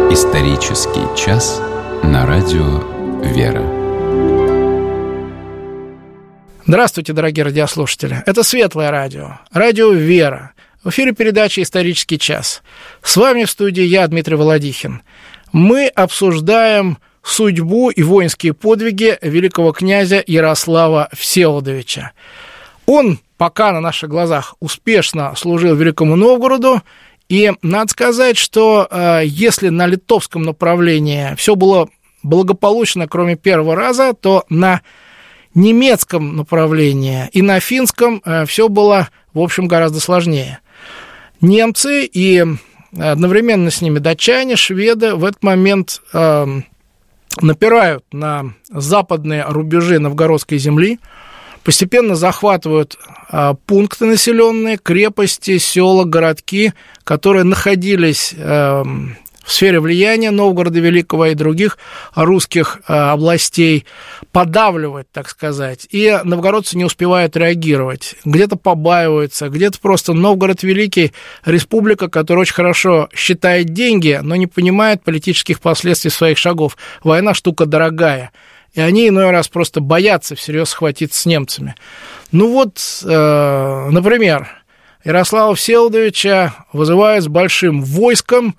Исторический час на радио «Вера». Здравствуйте, дорогие радиослушатели. Это Светлое радио, радио «Вера». В эфире передача «Исторический час». С вами в студии я, Дмитрий Володихин. Мы обсуждаем судьбу и воинские подвиги великого князя Ярослава Всеволодовича. Он пока на наших глазах успешно служил Великому Новгороду, и надо сказать, что если на литовском направлении все было благополучно, кроме первого раза, то на немецком направлении и на финском все было, в общем, гораздо сложнее. Немцы и одновременно с ними датчане, шведы в этот момент напирают на западные рубежи новгородской земли, постепенно захватывают пункты населенные, крепости, села, городки, которые находились в сфере влияния Новгорода Великого и других русских областей, подавливать, так сказать, и новгородцы не успевают реагировать, где-то побаиваются, где-то просто Новгород Великий, республика, которая очень хорошо считает деньги, но не понимает политических последствий своих шагов. Война штука дорогая, и они иной раз просто боятся всерьез схватиться с немцами. Ну вот, например, Ярослава Всеволодовича вызывают с большим войском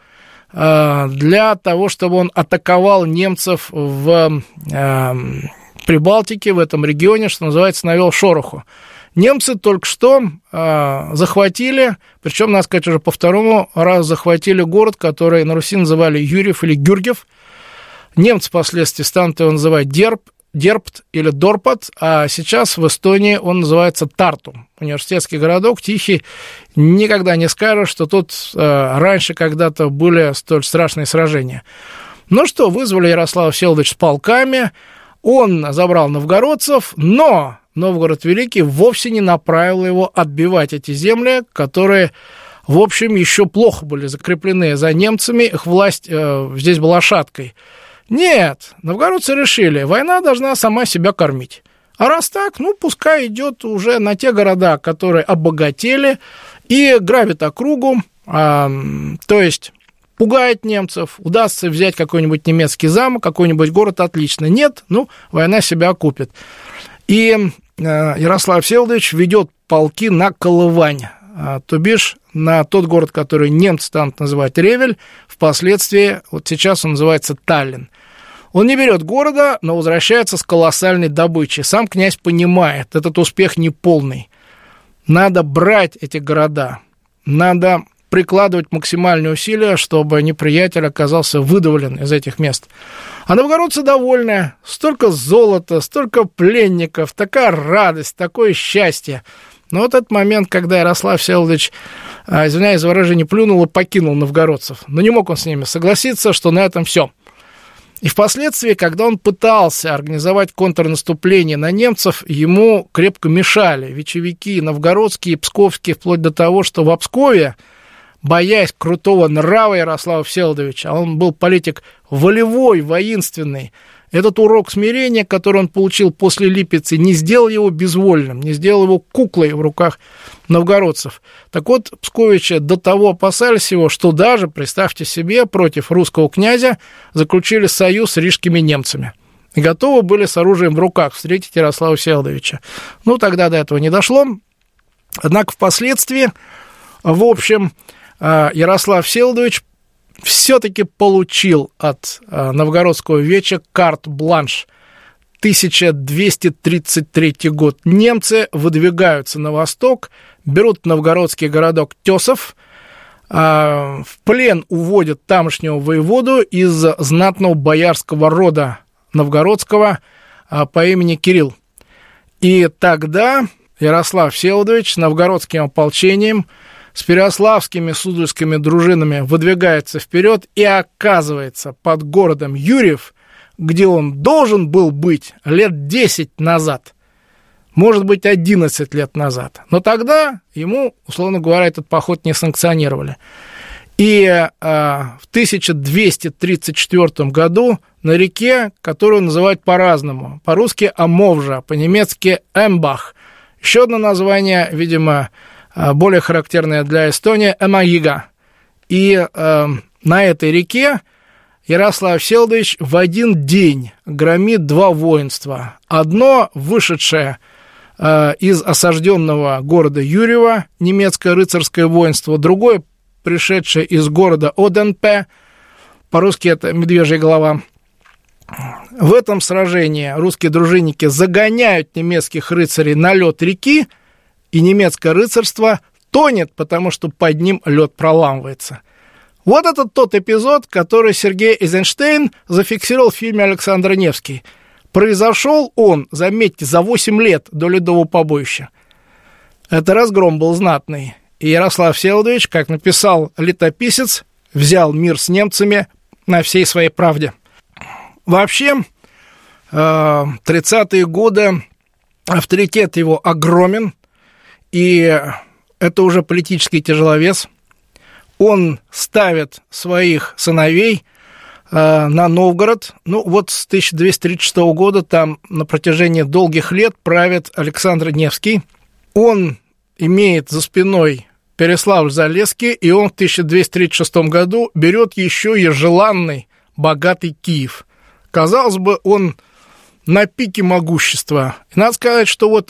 для того, чтобы он атаковал немцев в Прибалтике, в этом регионе, что называется, навел шороху. Немцы только что захватили, причем, надо сказать, уже по второму разу захватили город, который на Руси называли Юрьев или Гюргев. Немцы впоследствии станут его называть Дерпт или Дорпат, а сейчас в Эстонии он называется Тарту. Университетский городок, тихий, никогда не скажешь, что тут раньше когда-то были столь страшные сражения. Ну что, вызвали Ярослава Всеволодовича с полками, он забрал новгородцев, но Новгород Великий вовсе не направил его отбивать эти земли, которые, в общем, еще плохо были закреплены за немцами, их власть здесь была шаткой. Нет, новгородцы решили, война должна сама себя кормить. А раз так, ну, пускай идет уже на те города, которые обогатели, и грабит округу, то есть пугает немцев, удастся взять какой-нибудь немецкий замок, какой-нибудь город, отлично. Нет, ну, война себя окупит. И Ярослав Всеволодович ведет полки на Колывань, то бишь на тот город, который немцы станут называть Ревель, впоследствии, вот сейчас он называется Таллин. Он не берет города, но возвращается с колоссальной добычей. Сам князь понимает, этот успех неполный. Надо брать эти города, надо прикладывать максимальные усилия, чтобы неприятель оказался выдавлен из этих мест. А новгородцы довольны. Столько золота, столько пленников, такая радость, такое счастье. Но вот этот момент, когда Ярослав Всеволодович, извиняюсь за выражение, плюнул и покинул новгородцев. Но не мог он с ними согласиться, что на этом все. И впоследствии, когда он пытался организовать контрнаступление на немцев, ему крепко мешали вечевики новгородские, псковские, вплоть до того, что в Пскове, боясь крутого нрава Ярослава Всеволодовича, а он был политик волевой, воинственный, этот урок смирения, который он получил после Липецы, не сделал его безвольным, не сделал его куклой в руках новгородцев. Так вот, псковичи до того опасались его, что даже, представьте себе, против русского князя заключили союз с рижскими немцами. И готовы были с оружием в руках встретить Ярослава Всеволодовича. Ну, тогда до этого не дошло. Однако впоследствии, в общем, Ярослав Всеволодович все-таки получил от новгородского веча карт-бланш. 1233 год. Немцы выдвигаются на восток, берут новгородский городок Тесов, в плен уводят тамошнего воеводу из знатного боярского рода новгородского по имени Кирилл. И тогда Ярослав Всеволодович новгородским ополчением с переяславскими суздальскими дружинами выдвигается вперед и оказывается под городом Юрьев, где он должен был быть лет 10 назад, может быть, 11 лет назад. Но тогда ему, условно говоря, этот поход не санкционировали. И в 1234 году на реке, которую называют по-разному, по-русски Амовжа, по-немецки Эмбах, еще одно название, видимо, более характерное для Эстонии, Эмаига. И на этой реке Ярослав Всеволодович в один день громит два воинства. Одно, вышедшее из осажденного города Юрьева, немецкое рыцарское воинство, другое, пришедшее из города Оденпе, по-русски это «медвежья голова». В этом сражении русские дружинники загоняют немецких рыцарей на лед реки, и немецкое рыцарство тонет, потому что под ним лед проламывается. Вот это тот эпизод, который Сергей Эйзенштейн зафиксировал в фильме «Александр Невский». Произошел он, заметьте, за 8 лет до ледового побоища. Это разгром был знатный. И Ярослав Всеволодович, как написал летописец, взял мир с немцами на всей своей правде. Вообще, 30-е годы авторитет его огромен, и это уже политический тяжеловес. Он ставит своих сыновей на Новгород. Ну, вот с 1236 года там на протяжении долгих лет правит Александр Невский. Он имеет за спиной Переславль-Залесский, и он в 1236 году берет еще и желанный, богатый Киев. Казалось бы, он на пике могущества. И надо сказать, что вот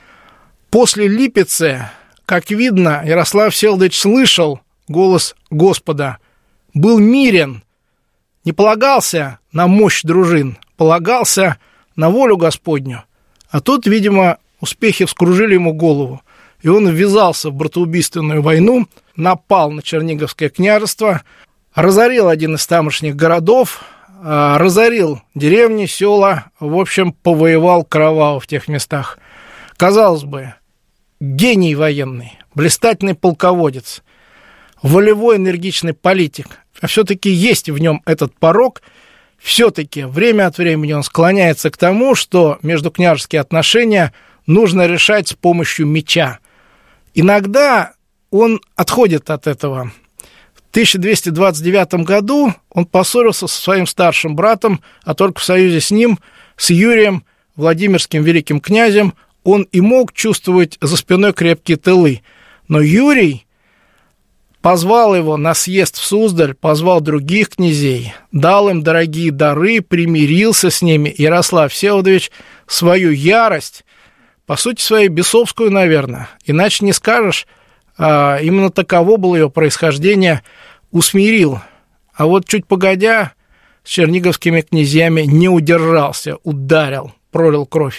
после Липецы, как видно, Ярослав Всеволодович слышал голос Господа, был мирен, не полагался на мощь дружин, полагался на волю Господню. А тут, видимо, успехи вскружили ему голову, и он ввязался в братоубийственную войну, напал на Черниговское княжество, разорил один из тамошних городов, разорил деревни, села, в общем, повоевал кроваво в тех местах. Казалось бы, гений военный, блистательный полководец, волевой энергичный политик, а все-таки есть в нем этот порок, все-таки время от времени он склоняется к тому, что междукняжеские отношения нужно решать с помощью меча. Иногда он отходит от этого. В 1229 году он поссорился со своим старшим братом, а только в союзе с ним, с Юрием, Владимирским великим князем, он и мог чувствовать за спиной крепкие тылы. Но Юрий позвал его на съезд в Суздаль, позвал других князей, дал им дорогие дары, примирился с ними. Ярослав Всеволодович свою ярость, по сути своей бесовскую, наверное, иначе не скажешь, именно таково было его происхождение, усмирил. А вот чуть погодя, с черниговскими князьями не удержался, ударил, пролил кровь.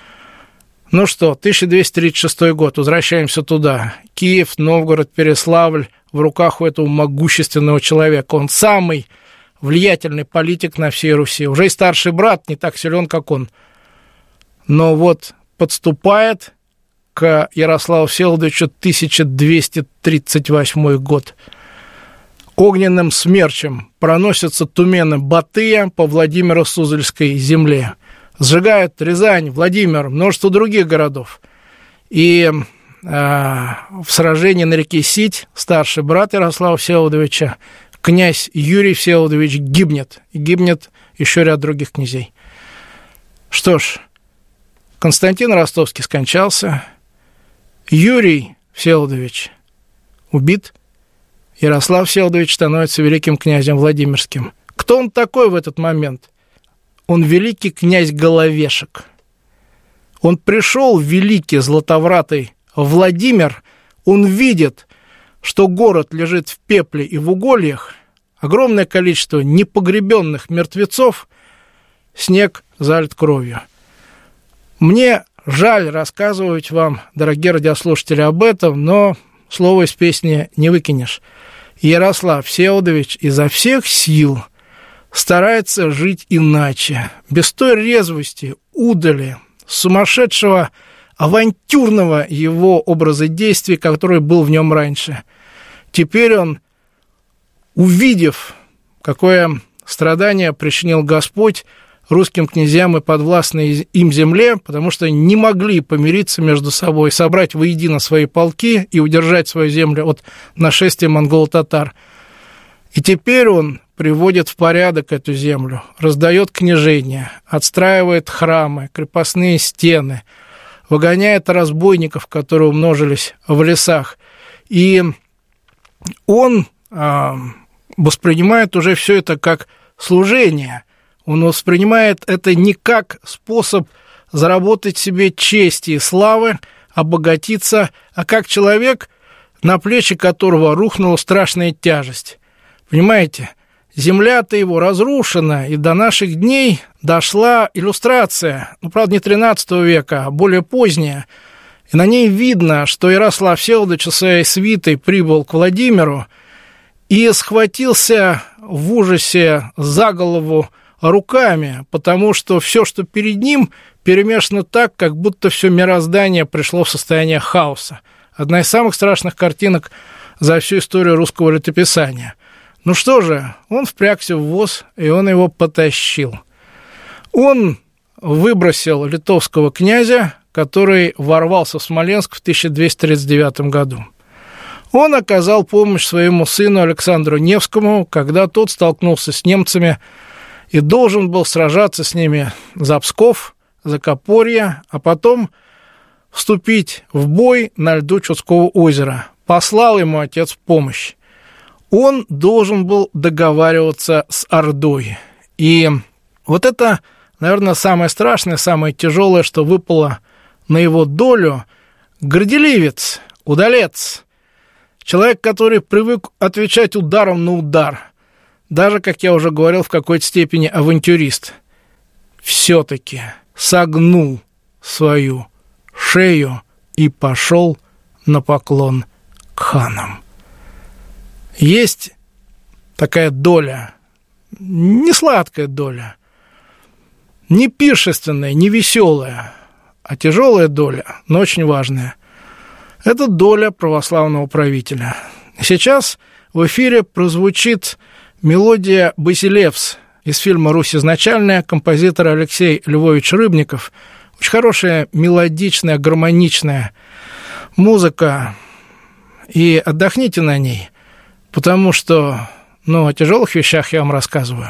Ну что, 1236 год, возвращаемся туда. Киев, Новгород, Переславль в руках у этого могущественного человека. Он самый влиятельный политик на всей Руси. Уже и старший брат не так силен, как он. Но вот подступает к Ярославу Всеволодовичу 1238 год. Огненным смерчем проносятся тумены Батыя по Владимиро-Суздальской земле. Сжигают Рязань, Владимир, множество других городов. И в сражении на реке Сить старший брат Ярослава Всеволодовича, князь Юрий Всеволодович, гибнет. И гибнет еще ряд других князей. Что ж, Константин Ростовский скончался, Юрий Всеволодович убит, Ярослав Всеволодович становится великим князем Владимирским. Кто он такой в этот момент? Он великий князь Головешек. Он пришел в великий златовратый Владимир, он видит, что город лежит в пепле и в угольях, огромное количество непогребенных мертвецов, снег залит кровью. Мне жаль рассказывать вам, дорогие радиослушатели, об этом, но слово из песни не выкинешь. Ярослав Всеволодович изо всех сил старается жить иначе, без той резвости, удали, сумасшедшего, авантюрного его образа действий, который был в нем раньше. Теперь он, увидев, какое страдание причинил Господь русским князьям и подвластной им земле, потому что не могли помириться между собой, собрать воедино свои полки и удержать свою землю от нашествия монголо-татар. И теперь он приводит в порядок эту землю, раздает княжения, отстраивает храмы, крепостные стены, выгоняет разбойников, которые умножились в лесах. И он воспринимает уже все это как служение. Он воспринимает это не как способ заработать себе чести и славы, обогатиться, а как человек, на плечи которого рухнула страшная тяжесть. Понимаете, земля-то его разрушена, и до наших дней дошла иллюстрация, правда, не 13 века, а более поздняя, и на ней видно, что Ярослав Всеволодович со своей свитой прибыл к Владимиру и схватился в ужасе за голову руками, потому что все, что перед ним, перемешано так, как будто все мироздание пришло в состояние хаоса. Одна из самых страшных картинок за всю историю русского летописания. Ну что же, он впрягся в воз, и он его потащил. Он выбросил литовского князя, который ворвался в Смоленск в 1239 году. Он оказал помощь своему сыну Александру Невскому, когда тот столкнулся с немцами и должен был сражаться с ними за Псков, за Копорье, а потом вступить в бой на льду Чудского озера. Послал ему отец помощь. Он должен был договариваться с Ордой. И вот это, наверное, самое страшное, самое тяжелое, что выпало на его долю. Горделивец, удалец, человек, который привык отвечать ударом на удар. Даже, как я уже говорил, в какой-то степени авантюрист. Все-таки согнул свою шею и пошел на поклон к ханам. Есть такая доля, не сладкая доля, не пиршественная, не веселая, а тяжелая доля, но очень важная. Это доля православного правителя. Сейчас в эфире прозвучит мелодия «Басилевс» из фильма «Русь изначальная», композитора Алексей Львович Рыбников. Очень хорошая, мелодичная, гармоничная музыка. И отдохните на ней, потому что, о тяжелых вещах я вам рассказываю.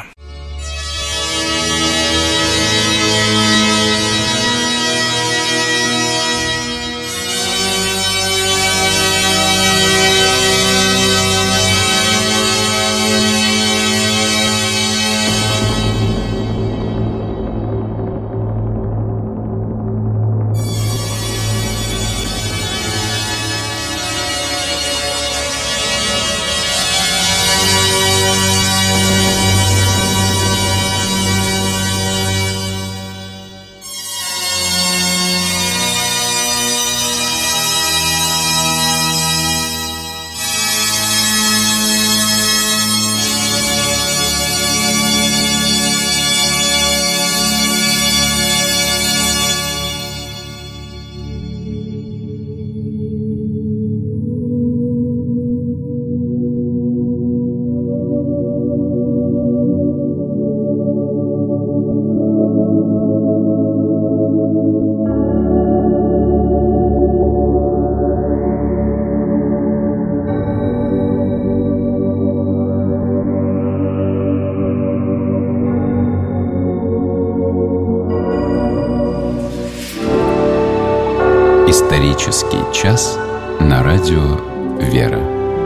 Исторический час на радио «Вера».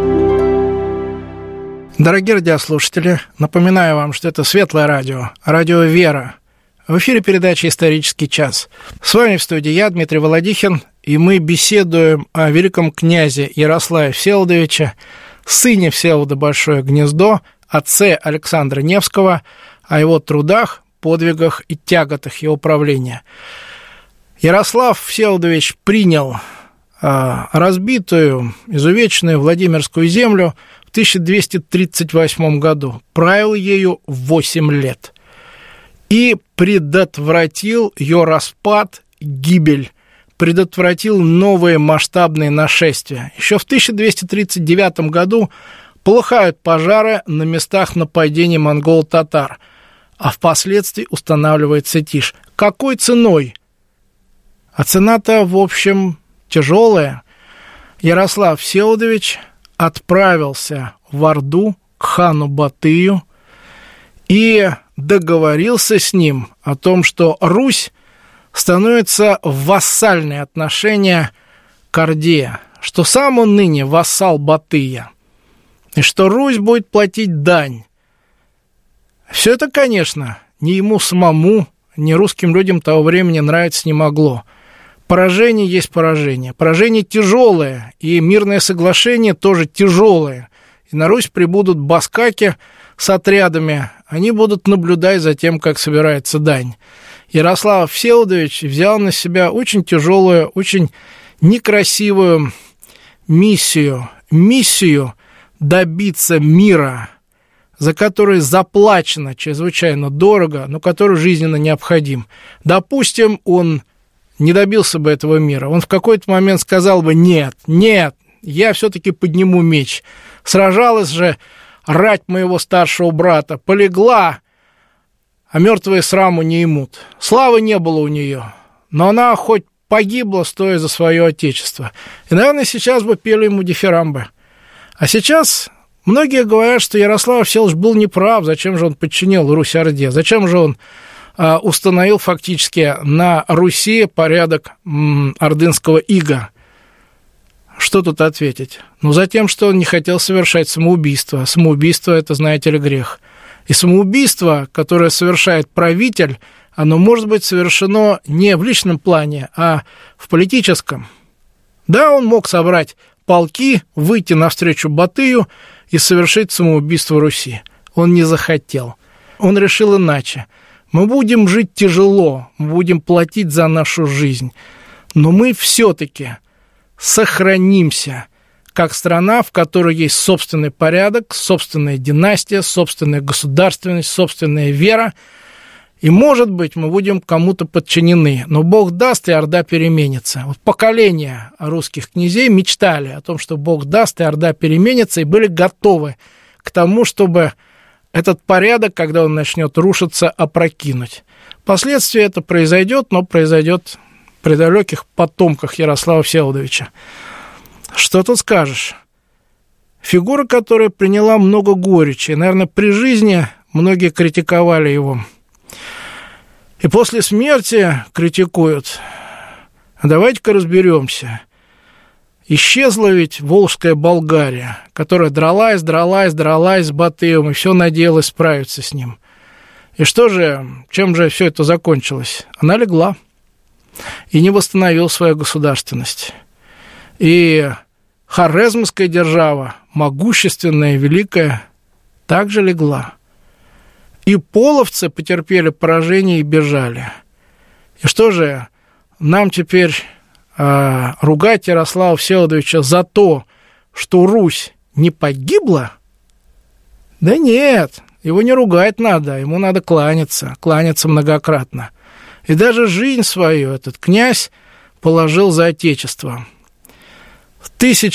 Дорогие радиослушатели, напоминаю вам, что это Светлое радио, радио «Вера». В эфире передача «Исторический час». С вами в студии я, Дмитрий Володихин, и мы беседуем о великом князе Ярославе Всеволодовиче, сыне Всеволода Большое Гнездо, отце Александра Невского, о его трудах, подвигах и тяготах его правления. Ярослав Всеволодович принял разбитую, изувеченную Владимирскую землю в 1238 году, правил ею 8 лет и предотвратил ее распад, гибель, предотвратил новые масштабные нашествия. Еще в 1239 году полыхают пожары на местах нападений монгол-татар, а впоследствии устанавливается тишь. Какой ценой? А цена-то, в общем, тяжелая. Ярослав Всеволодович отправился в Орду к хану Батыю и договорился с ним о том, что Русь становится в вассальные отношения к Орде, что сам он ныне вассал Батыя, и что Русь будет платить дань. Все это, конечно, ни ему самому, ни русским людям того времени нравиться не могло. Поражение есть поражение. Поражение тяжелое, и мирное соглашение тоже тяжелое. И на Русь прибудут баскаки с отрядами, они будут наблюдать за тем, как собирается дань. Ярослав Всеволодович взял на себя очень тяжелую, очень некрасивую миссию добиться мира, за который заплачено чрезвычайно дорого, но который жизненно необходим. Допустим, он не добился бы этого мира. Он в какой-то момент сказал бы: нет, я все-таки подниму меч. Сражалась же рать моего старшего брата, полегла, а мертвые сраму не имут. Славы не было у нее, но она хоть погибла, стоя за свое отечество. И, наверное, сейчас бы пели ему дифирамбы. А сейчас многие говорят, что Ярослав Всеволодович был неправ, зачем же он подчинил Русь Орде, зачем же он установил фактически на Руси порядок ордынского ига. Что тут ответить? Ну, за тем, что он не хотел совершать самоубийство. Самоубийство – это, знаете ли, грех. И самоубийство, которое совершает правитель, оно может быть совершено не в личном плане, а в политическом. Да, он мог собрать полки, выйти навстречу Батыю и совершить самоубийство Руси. Он не захотел. Он решил иначе. Мы будем жить тяжело, мы будем платить за нашу жизнь, но мы все-таки сохранимся как страна, в которой есть собственный порядок, собственная династия, собственная государственность, собственная вера. И, может быть, мы будем кому-то подчинены, но Бог даст, и Орда переменится. Вот поколения русских князей мечтали о том, что Бог даст, и Орда переменится, и были готовы к тому, чтобы этот порядок, когда он начнет рушиться, опрокинуть. Впоследствии это произойдет, но произойдет при далеких потомках Ярослава Всеволодовича. Что тут скажешь? Фигура, которая приняла много горечи. Наверное, при жизни многие критиковали его. И после смерти критикуют. Давайте-ка разберемся. Исчезла ведь Волжская Болгария, которая дралась с Батыем и все надеялась справиться с ним. И что же, чем же все это закончилось? Она легла и не восстановила свою государственность. И Хорезмская держава, могущественная, великая, также легла. И половцы потерпели поражение и бежали. И что же, нам теперь ругать Ярослава Всеволодовича за то, что Русь не погибла? Да нет, его не ругать надо, ему надо кланяться многократно. И даже жизнь свою этот князь положил за отечество. В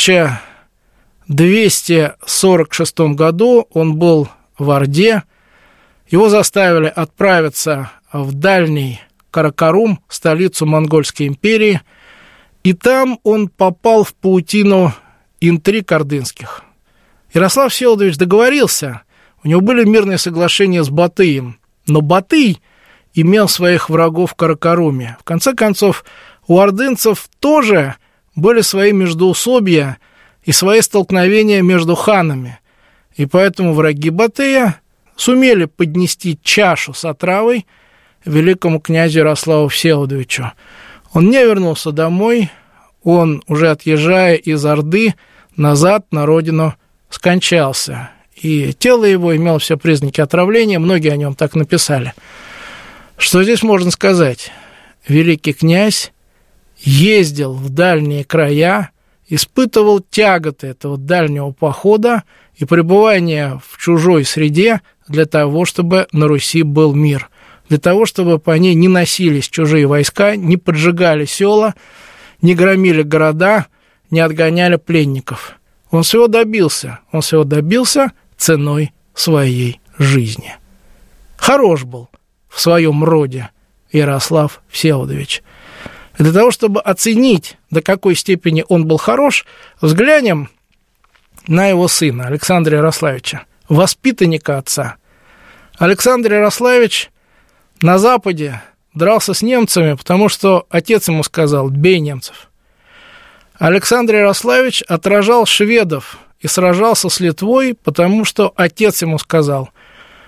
1246 году он был в Орде, его заставили отправиться в дальний Каракарум, столицу Монгольской империи, и там он попал в паутину интриг ордынских. Ярослав Всеволодович договорился, у него были мирные соглашения с Батыем, но Батый имел своих врагов в Каракаруме. В конце концов, у ордынцев тоже были свои междоусобья и свои столкновения между ханами, и поэтому враги Батыя сумели поднести чашу с отравой великому князю Ярославу Всеволодовичу. Он не вернулся домой, он, уже отъезжая из Орды назад на родину, скончался. И тело его имело все признаки отравления, многие о нем так написали. Что здесь можно сказать? Великий князь ездил в дальние края, испытывал тяготы этого дальнего похода и пребывания в чужой среде для того, чтобы на Руси был мир, для того, чтобы по ней не носились чужие войска, не поджигали села, не громили города, не отгоняли пленников. Он всего добился ценой своей жизни. Хорош был в своем роде Ярослав Всеволодович. И для того, чтобы оценить, до какой степени он был хорош, взглянем на его сына Александра Ярославича, воспитанника отца. Александр Ярославич на Западе дрался с немцами, потому что отец ему сказал: «Бей немцев». Александр Ярославич отражал шведов и сражался с Литвой, потому что отец ему сказал: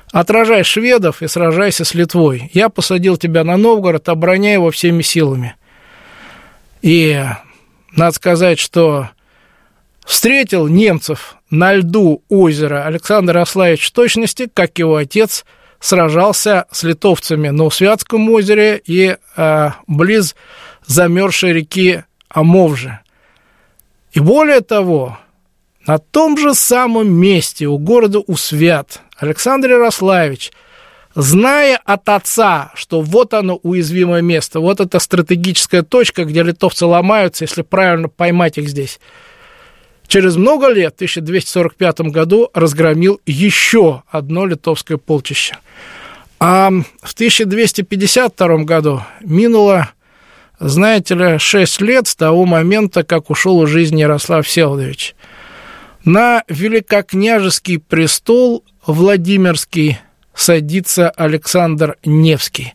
Отражай шведов и сражайся с Литвой. Я посадил тебя на Новгород, обороняй его всеми силами. И надо сказать, что встретил немцев на льду озера Александр Ярославич в точности, как его отец сражался с литовцами на Усвятском озере и близ замерзшей реки Амовжи. И более того, на том же самом месте у города Усвят Александр Ярославич, зная от отца, что вот оно уязвимое место, вот это стратегическая точка, где литовцы ломаются, если правильно поймать их здесь, через много лет, в 1245 году, разгромил еще одно литовское полчище. А в 1252 году минуло, знаете ли, 6 лет с того момента, как ушел из жизни Ярослав Всеволодович. На великокняжеский престол Владимирский садится Александр Невский.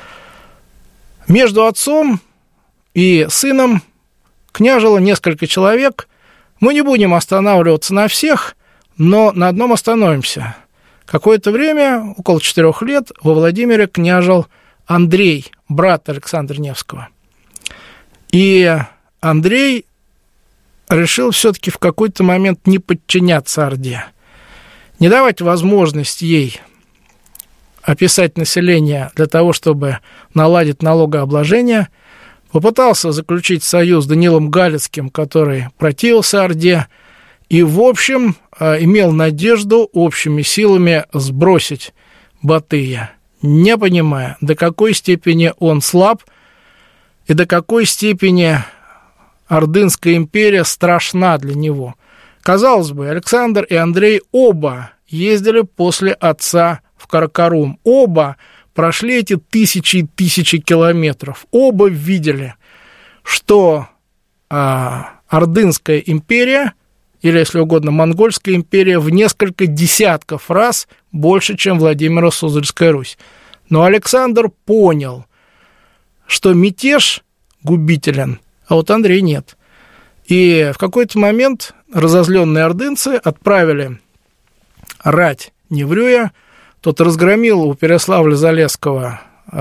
Между отцом и сыном княжило несколько человек. Мы не будем останавливаться на всех, но на одном остановимся. Какое-то время, около 4 лет, во Владимире княжил Андрей, брат Александра Невского. И Андрей решил все-таки в какой-то момент не подчиняться Орде, не давать возможность ей описать население для того, чтобы наладить налогообложение, попытался заключить союз с Даниилом Галицким, который противился Орде, и, в общем, имел надежду общими силами сбросить Батыя, не понимая, до какой степени он слаб и до какой степени Ордынская империя страшна для него. Казалось бы, Александр и Андрей оба ездили после отца в Каракарум. Оба прошли эти тысячи и тысячи километров. Оба видели, что Ордынская империя, или, если угодно, Монгольская империя, в несколько десятков раз больше, чем Владимиро-Суздальская Русь. Но Александр понял, что мятеж губителен, а вот Андрей нет. И в какой-то момент разозленные ордынцы отправили рать Неврюя. Тот разгромил у Переславля-Залесского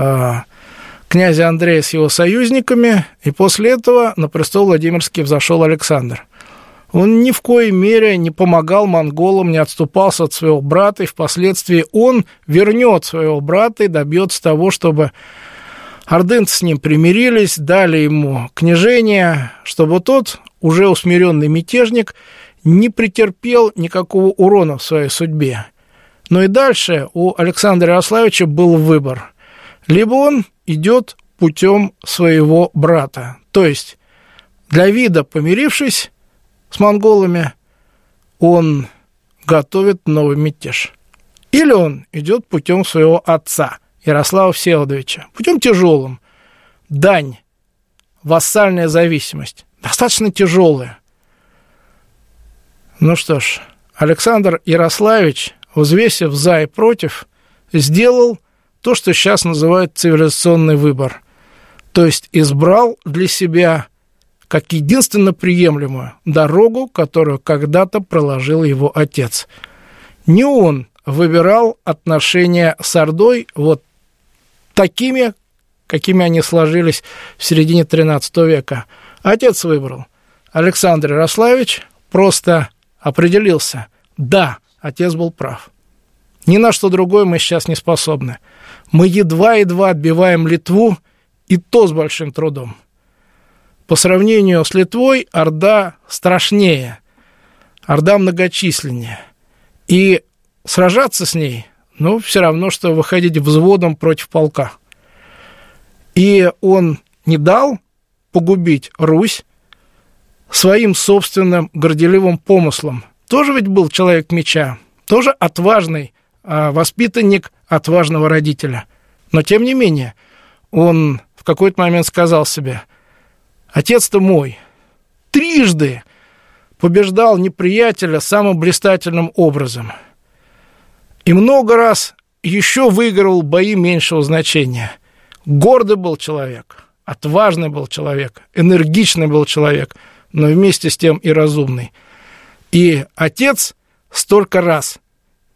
князя Андрея с его союзниками, и после этого на престол Владимирский взошел Александр. Он ни в коей мере не помогал монголам, не отступался от своего брата, и впоследствии он вернет своего брата и добьется того, чтобы ордынцы с ним примирились, дали ему княжение, чтобы тот, уже усмиренный мятежник, не претерпел никакого урона в своей судьбе. Но и дальше у Александра Ярославича был выбор. Либо он идет путем своего брата, то есть, для вида помирившись с монголами, он готовит новый мятеж. Или он идет путем своего отца, Ярослава Всеволодовича, путем тяжелым. Дань, вассальная зависимость, достаточно тяжелая. Ну что ж, Александр Ярославич, взвесив за и против, сделал то, что сейчас называют цивилизационный выбор. То есть избрал для себя как единственно приемлемую дорогу, которую когда-то проложил его отец. Не он выбирал отношения с Ордой вот такими, какими они сложились в середине XIII века. Отец выбрал. Александр Ярославич просто определился. Да, отец был прав. Ни на что другое мы сейчас не способны. Мы едва-едва отбиваем Литву, и то с большим трудом. По сравнению с Литвой Орда страшнее, Орда многочисленнее. И сражаться с ней, ну, все равно, что выходить взводом против полка. И он не дал погубить Русь своим собственным горделивым помыслом. Тоже ведь был человек меча, тоже отважный воспитанник отважного родителя. Но, тем не менее, он в какой-то момент сказал себе: отец-то мой трижды побеждал неприятеля самым блистательным образом. И много раз еще выигрывал бои меньшего значения. Гордый был человек, отважный был человек, энергичный был человек, но вместе с тем и разумный. И отец столько раз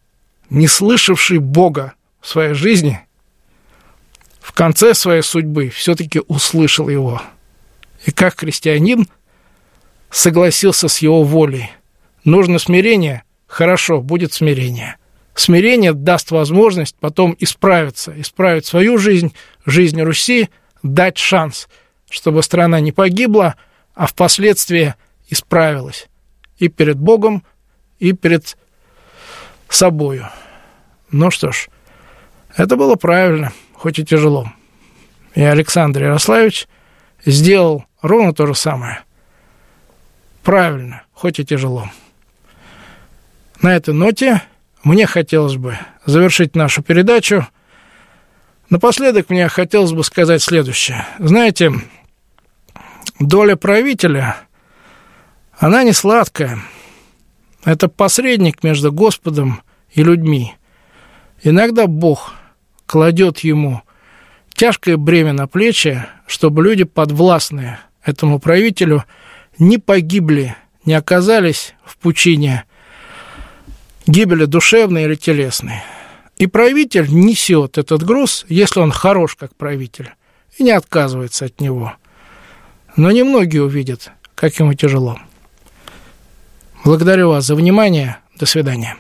не слышавший Бога в своей жизни, в конце своей судьбы все-таки услышал его. И как христианин согласился с его волей. Нужно смирение? Хорошо, будет смирение. Смирение даст возможность потом исправиться, исправить свою жизнь, жизнь Руси, дать шанс, чтобы страна не погибла, а впоследствии исправилась и перед Богом, и перед собою. Ну что ж, это было правильно, хоть и тяжело. И Александр Ярославич сделал ровно то же самое. Правильно, хоть и тяжело. На этой ноте мне хотелось бы завершить нашу передачу. Напоследок мне хотелось бы сказать следующее. Знаете, доля правителя, она не сладкая. Это посредник между Господом и людьми. Иногда Бог кладет ему тяжкое бремя на плечи, чтобы люди, подвластные этому правителю, не погибли, не оказались в пучине гибели душевной или телесной. И правитель несет этот груз, если он хорош как правитель, и не отказывается от него. Но немногие увидят, как ему тяжело. Благодарю вас за внимание. До свидания.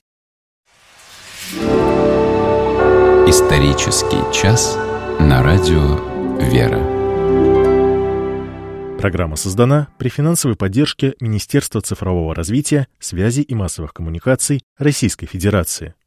Исторический час на радио «Вера». Программа создана при финансовой поддержке Министерства цифрового развития, связи и массовых коммуникаций Российской Федерации.